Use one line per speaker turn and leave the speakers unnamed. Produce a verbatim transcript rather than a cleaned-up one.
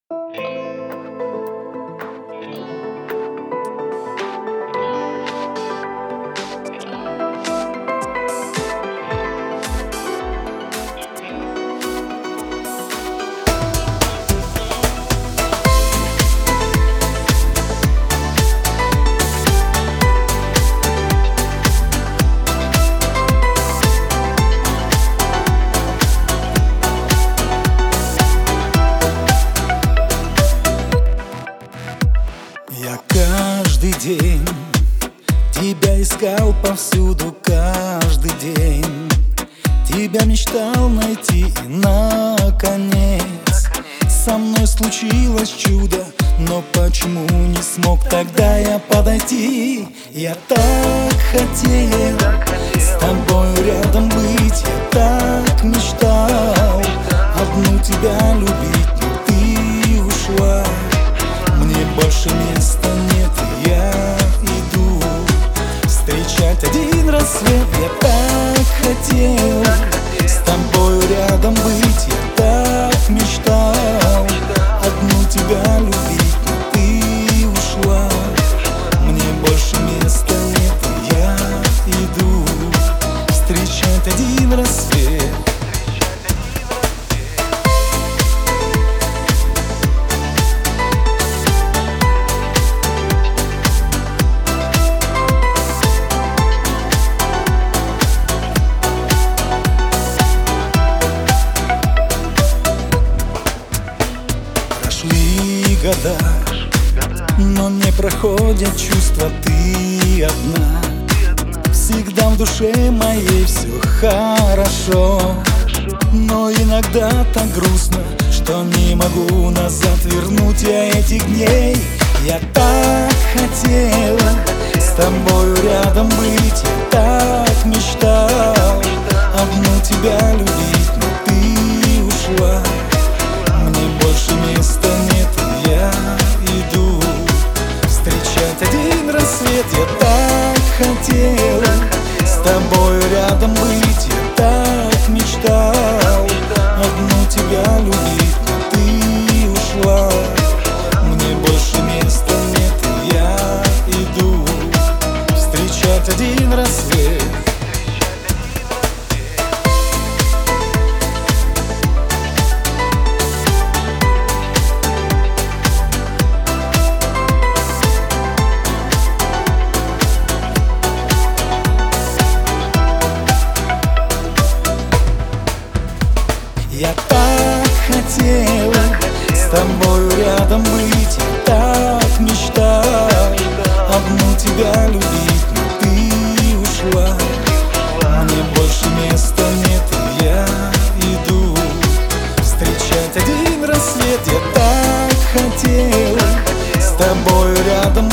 Я каждый день тебя искал повсюду, каждый день тебя мечтал найти, и наконец со мной случилось чудо. Но почему не смог тогда я подойти? Я так хотел с тобою рядом быть, я так мечтал одну тебя любить, но ты ушла. Мне больше места нет, и я иду встречать один рассвет. Я так хотел с тобою рядом быть, я так мечтал одну тебя любить, но ты ушла. Мне больше места нет, и я иду встречать один рассвет. Прошли года, но не проходят чувства, ты одна. Всегда в душе моей все хорошо, но иногда так грустно, что не могу назад вернуть я этих дней. Я так хотела с тобою рядом быть, я так мечтал одну тебя любить, но ты ушла. Мне больше места нет, и я иду встречать один рассвет. Я так хотела с тобою рядом быть, я так мечтал одну тебя любить, но ты ушла. Мне больше места нет, и я иду встречать один рассвет. Я так хотела с тобою рядом быть, я так мечтал одну тебя любить, но ты ушла. Мне больше места нет, и я иду встречать один рассвет. Я так хотела с тобою рядом